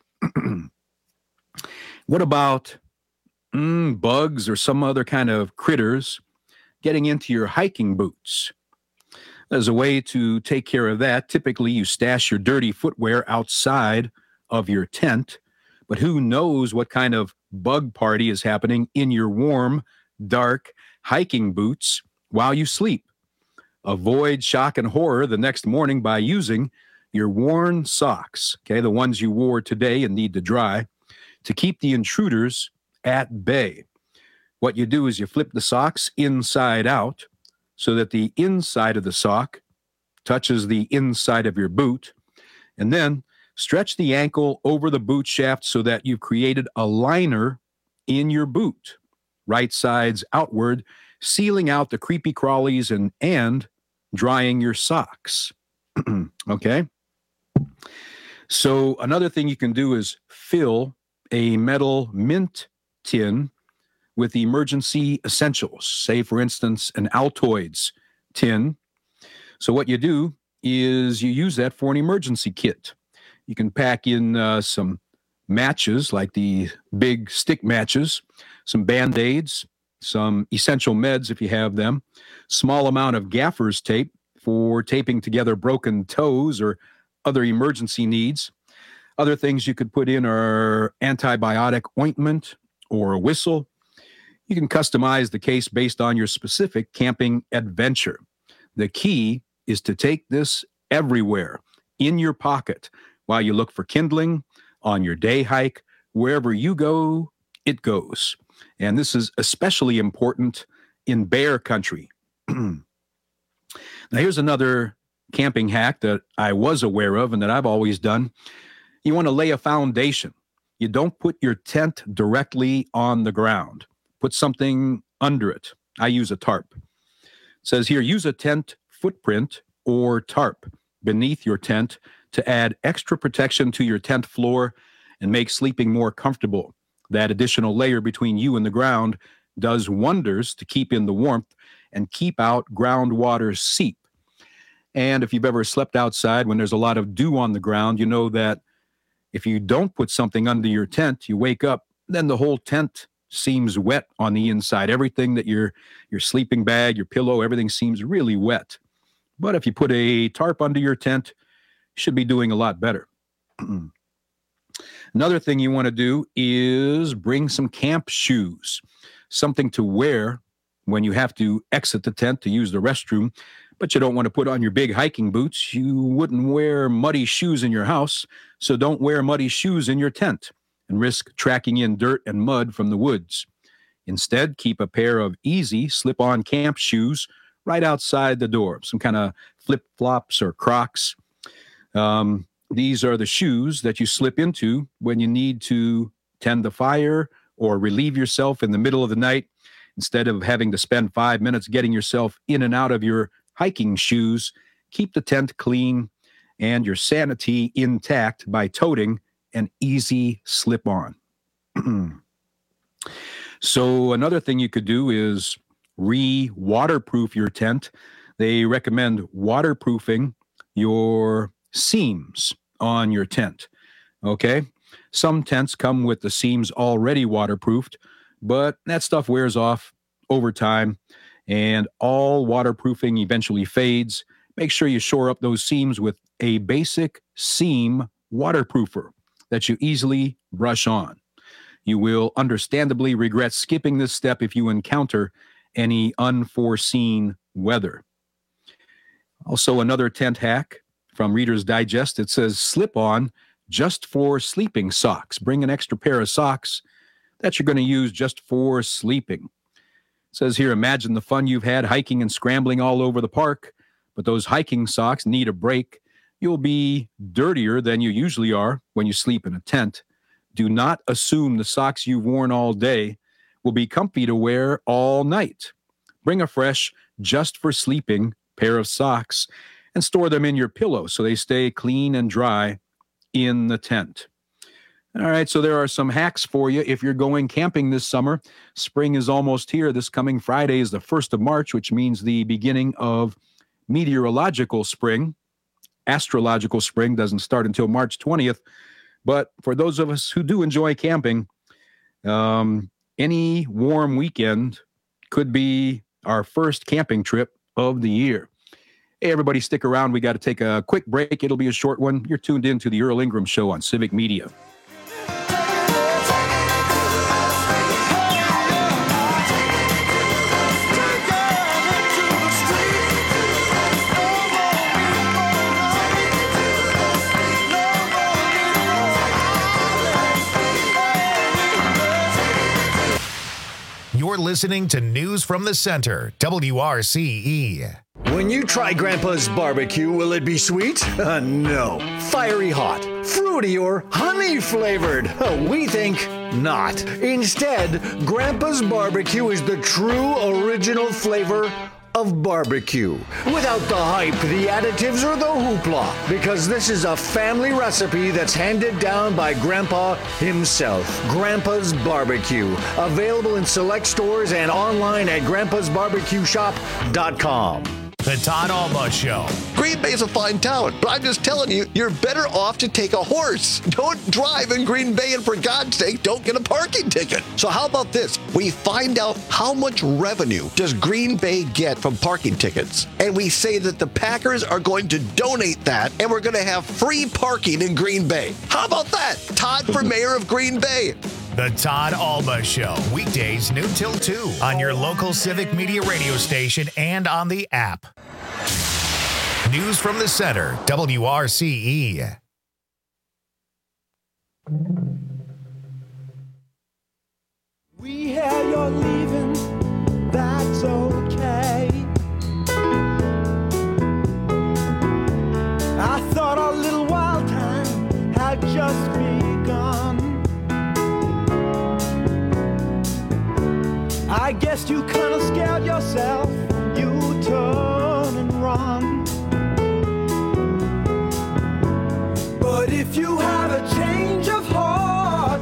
What about bugs or some other kind of critters getting into your hiking boots? As a way to take care of that, typically you stash your dirty footwear outside of your tent, but who knows what kind of bug party is happening in your warm, dark hiking boots while you sleep. Avoid shock and horror the next morning by using your worn socks, okay, the ones you wore today and need to dry, to keep the intruders at bay. What you do is you flip the socks inside out so that the inside of the sock touches the inside of your boot, and then stretch the ankle over the boot shaft so that you've created a liner in your boot, right sides outward, sealing out the creepy crawlies and drying your socks. Okay? So another thing you can do is fill a metal mint tin with emergency essentials, say, for instance, an Altoids tin. So what you do is you use that for an emergency kit. You can pack in some matches, like the big stick matches, some Band-Aids, some essential meds if you have them, small amount of gaffer's tape for taping together broken toes or other emergency needs. Other things you could put in are antibiotic ointment or a whistle. You can customize the case based on your specific camping adventure. The key is to take this everywhere, in your pocket, while you look for kindling, on your day hike. Wherever you go, it goes. And this is especially important in bear country. Now, here's another camping hack that I was aware of and that I've always done. You want to lay a foundation. You don't put your tent directly on the ground. Put something under it. I use a tarp. It says here, use a tent footprint or tarp beneath your tent to add extra protection to your tent floor and make sleeping more comfortable. That additional layer between you and the ground does wonders to keep in the warmth and keep out groundwater seep. And if you've ever slept outside when there's a lot of dew on the ground, you know that if you don't put something under your tent, you wake up, then the whole tent seems wet on the inside. Everything that your sleeping bag, your pillow, everything seems really wet. But if you put a tarp under your tent, you should be doing a lot better. Another thing you want to do is bring some camp shoes, something to wear when you have to exit the tent to use the restroom, but you don't want to put on your big hiking boots. You wouldn't wear muddy shoes in your house, so don't wear muddy shoes in your tent and risk tracking in dirt and mud from the woods. Instead, keep a pair of easy slip-on camp shoes right outside the door, some kind of flip-flops or Crocs. These are the shoes that you slip into when you need to tend the fire or relieve yourself in the middle of the night. Instead of having to spend 5 minutes getting yourself in and out of your hiking shoes, keep the tent clean and your sanity intact by toting an easy slip-on. So another thing you could do is re-waterproof your tent. They recommend waterproofing your seams on your tent. Okay? Some tents come with the seams already waterproofed, but that stuff wears off over time, and all waterproofing eventually fades. Make sure you shore up those seams with a basic seam waterproofer that you easily brush on. You will understandably regret skipping this step if you encounter any unforeseen weather. Also, another tent hack from Reader's Digest. It says, slip on just for sleeping socks. Bring an extra pair of socks that you're going to use just for sleeping. It says here, imagine the fun you've had hiking and scrambling all over the park, but those hiking socks need a break. You'll be dirtier than you usually are when you sleep in a tent. Do not assume the socks you've worn all day will be comfy to wear all night. Bring a fresh, just for sleeping pair of socks and store them in your pillow so they stay clean and dry in the tent. All right, so there are some hacks for you if you're going camping this summer. Spring is almost here. This coming Friday is the 1st of March, which means the beginning of meteorological spring. Astrological spring doesn't start until March 20th. But for those of us who do enjoy camping, any warm weekend could be our first camping trip of the year. Hey, everybody, stick around. We got to take a quick break. It'll be a short one. You're tuned in to the Earl Ingram Show on Civic Media. You're listening to News from the Center, WRCE. When you try Grandpa's barbecue, will it be sweet? No. Fiery hot, fruity, or honey flavored? We think Not. Instead, Grandpa's Barbecue is the true original flavor of barbecue. Without the hype, the additives, or the hoopla. Because this is a family recipe that's handed down by Grandpa himself. Grandpa's Barbecue. Available in select stores and online at grandpasbarbecueshop.com. The Todd Alba Show. Green Bay's a fine town, but I'm just telling you, you're better off to take a horse. Don't drive in Green Bay, and for God's sake, don't get a parking ticket. So how about this? We find out how much revenue does Green Bay get from parking tickets, and we say that the Packers are going to donate that, and we're going to have free parking in Green Bay. How about that? Todd for mayor of Green Bay. The Todd Alba Show. Weekdays noon till 2 on your local Civic Media radio station and on the app. News from the Center, WRCE. We hear you're leaving, that's okay. I thought our little wild time had just begun. I guess you kind of scared yourself, you turn and run. But if you have a change of heart,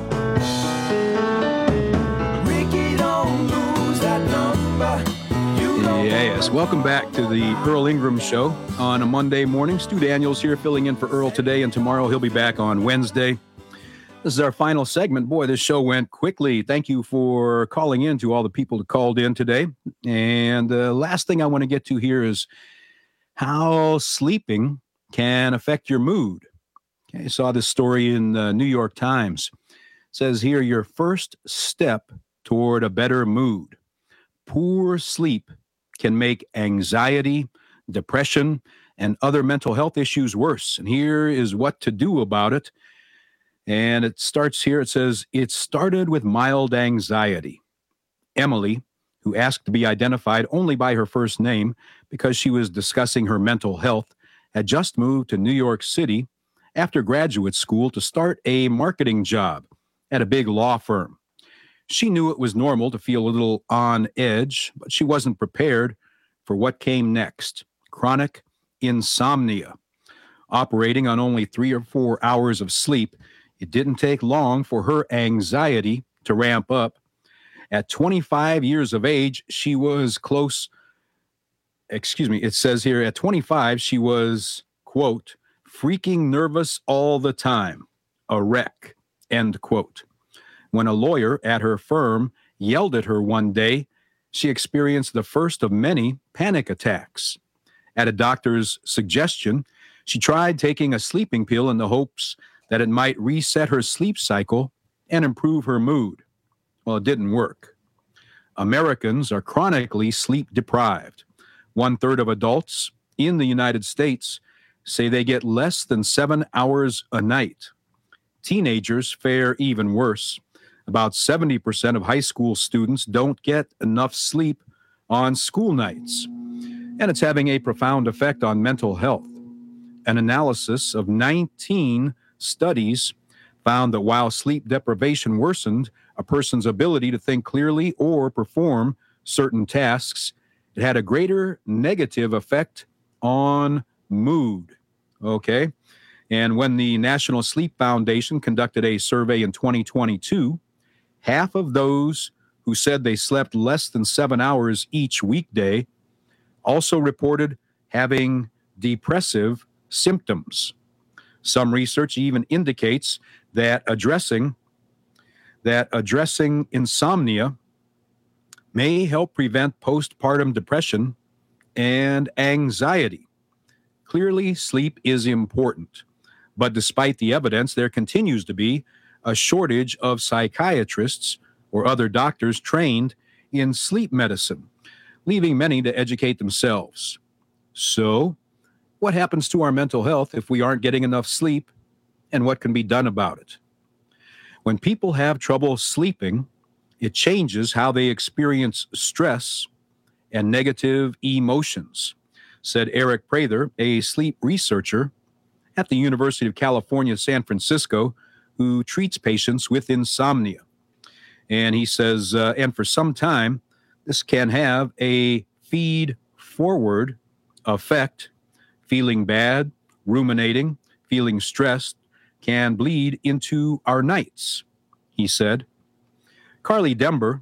Ricky, don't lose that number. Yes, welcome back to the Earl Ingram Show on a Monday morning. Stu Daniels here filling in for Earl today, and tomorrow he'll be back on Wednesday. This is our final segment. Boy, this show went quickly. Thank you for calling in, to all the people that called in today. And the last thing I want to get to here is how sleeping can affect your mood. Okay, I saw this story in the New York Times. It says here, your first step toward a better mood. Poor sleep can make anxiety, depression, and other mental health issues worse. And here is what to do about it. And it starts here. It says, it started with mild anxiety. Emily, who asked to be identified only by her first name because she was discussing her mental health, had just moved to New York City after graduate school to start a marketing job at a big law firm. She knew it was normal to feel a little on edge, but she wasn't prepared for what came next: chronic insomnia. Operating on only 3 or 4 hours of sleep, it didn't take long for her anxiety to ramp up. At 25 years of age, she was it says here, at 25, she was, quote, freaking nervous all the time, a wreck, end quote. When a lawyer at her firm yelled at her one day, she experienced the first of many panic attacks. At a doctor's suggestion, she tried taking a sleeping pill in the hopes that it might reset her sleep cycle and improve her mood. Well, it didn't work. Americans are chronically sleep deprived. 1/3 of adults in the United States say they get less than 7 hours a night. Teenagers fare even worse. About 70% of high school students don't get enough sleep on school nights. And it's having a profound effect on mental health. An analysis of 19 studies found that while sleep deprivation worsened a person's ability to think clearly or perform certain tasks, it had a greater negative effect on mood. Okay? And when the National Sleep Foundation conducted a survey in 2022, half of those who said they slept less than 7 hours each weekday also reported having depressive symptoms. Some research even indicates that addressing insomnia may help prevent postpartum depression and anxiety. Clearly, sleep is important, but despite the evidence, there continues to be a shortage of psychiatrists or other doctors trained in sleep medicine, leaving many to educate themselves. So, what happens to our mental health if we aren't getting enough sleep, and what can be done about it? When people have trouble sleeping, it changes how they experience stress and negative emotions, said Eric Prather, a sleep researcher at the University of California, San Francisco, who treats patients with insomnia. And he says, and for some time, this can have a feed-forward effect. Feeling bad, ruminating, feeling stressed can bleed into our nights, he said. Carly Demler,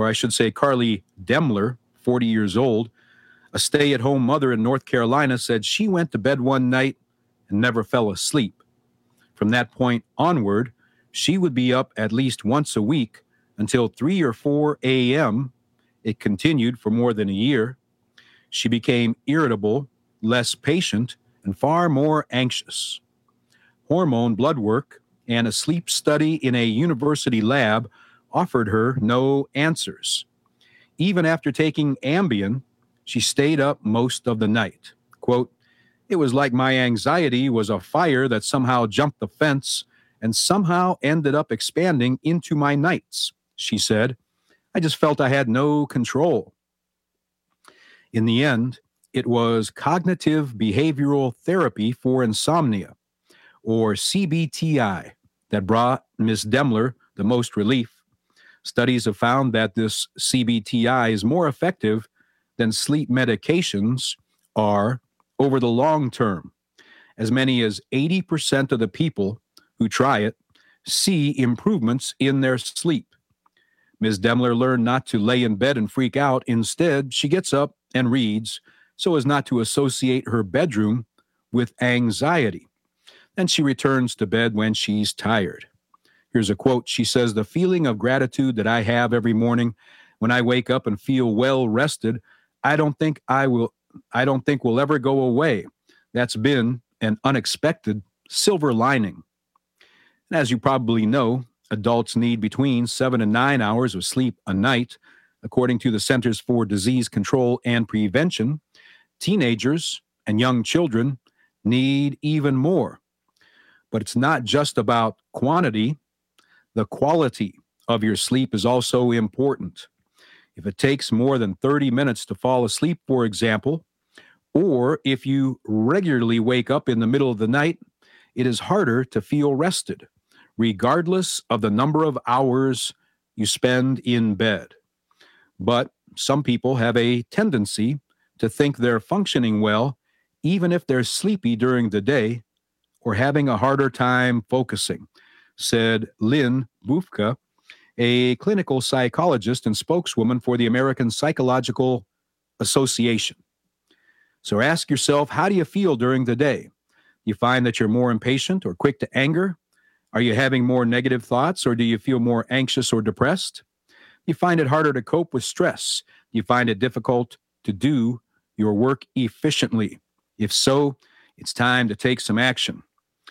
40 years old, a stay-at-home mother in North Carolina, said she went to bed one night and never fell asleep. From that point onward, she would be up at least once a week until 3 or 4 a.m. It continued for more than a year. She became irritable, less patient, and far more anxious. Hormone blood work and a sleep study in a university lab offered her no answers. Even after taking Ambien, she stayed up most of the night. Quote, "It was like my anxiety was a fire that somehow jumped the fence and somehow ended up expanding into my nights," she said. "I just felt I had no control." In the end, it was cognitive behavioral therapy for insomnia, or CBTI, that brought Ms. Demler the most relief. Studies have found that this CBTI is more effective than sleep medications are over the long term. As many as 80% of the people who try it see improvements in their sleep. Ms. Demler learned not to lay in bed and freak out. Instead, she gets up and reads so as not to associate her bedroom with anxiety. Then she returns to bed when she's tired. Here's a quote. She says, "The feeling of gratitude that I have every morning when I wake up and feel well rested, I don't think will ever go away. That's been an unexpected silver lining." And as you probably know, adults need between 7 and 9 hours of sleep a night. According to the Centers for Disease Control and Prevention, teenagers and young children need even more. But it's not just about quantity. The quality of your sleep is also important. If it takes more than 30 minutes to fall asleep, for example, or if you regularly wake up in the middle of the night, it is harder to feel rested, regardless of the number of hours you spend in bed. But some people have a tendency to think they're functioning well, even if they're sleepy during the day or having a harder time focusing, said Lynn Bufka, a clinical psychologist and spokeswoman for the American Psychological Association. So ask yourself, how do you feel during the day? You find that you're more impatient or quick to anger? Are you having more negative thoughts, or do you feel more anxious or depressed? You find it harder to cope with stress? You find it difficult to do your work efficiently? If so, it's time to take some action.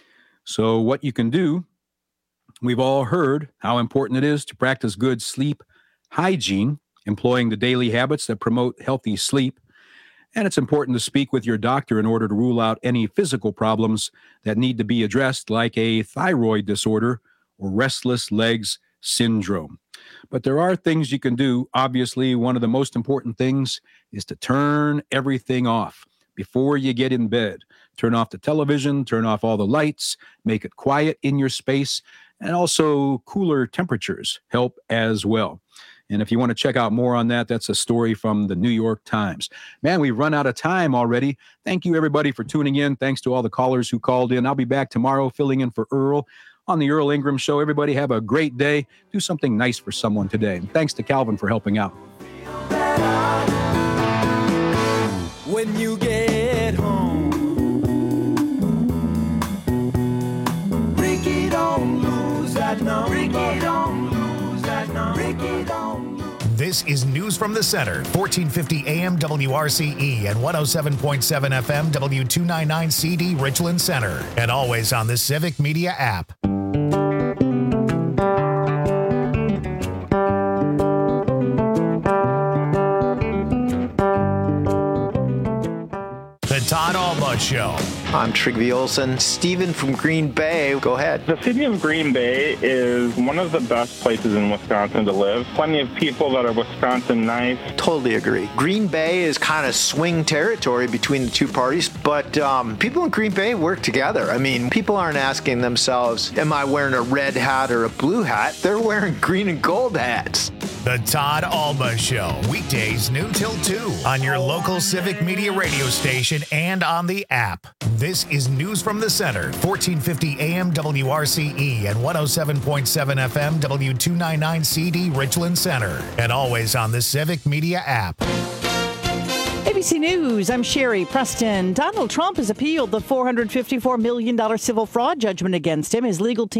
So what you can do, we've all heard how important it is to practice good sleep hygiene, employing the daily habits that promote healthy sleep. And it's important to speak with your doctor in order to rule out any physical problems that need to be addressed, like a thyroid disorder or restless legs syndrome. But there are things you can do. Obviously, one of the most important things is to turn everything off before you get in bed. Turn off the television, turn off all the lights, make it quiet in your space, and also cooler temperatures help as well. And if you want to check out more on that, that's a story from the New York Times. Man, we've run out of time already. Thank you, everybody, for tuning in. Thanks to all the callers who called in. I'll be back tomorrow filling in for Earl on the Earl Ingram Show. Everybody have a great day. Do something nice for someone today. And thanks to Calvin for helping out. When you get home, Ricky, don't lose that number. Ricky, don't lose that number. Ricky, don't. This is News from the Center, 1450 AM WRCE and 107.7 FM W299CD Richland Center, and always on the Civic Media app. The Todd Alba Show. I'm Trygve Olsen. Steven from Green Bay, go ahead. The city of Green Bay is one of the best places in Wisconsin to live. Plenty of people that are Wisconsin nice. Totally agree. Green Bay is kind of swing territory between the two parties, but people in Green Bay work together. I mean, people aren't asking themselves, am I wearing a red hat or a blue hat? They're wearing green and gold hats. The Todd Alba Show, weekdays noon till 2 on your local Civic Media radio station and on the app. This is News from the Center, 1450 AM WRCE and 107.7 FM W299 CD Richland Center, and always on the Civic Media app. ABC News, I'm Sherry Preston. Donald Trump has appealed the $454 million civil fraud judgment against him. His legal team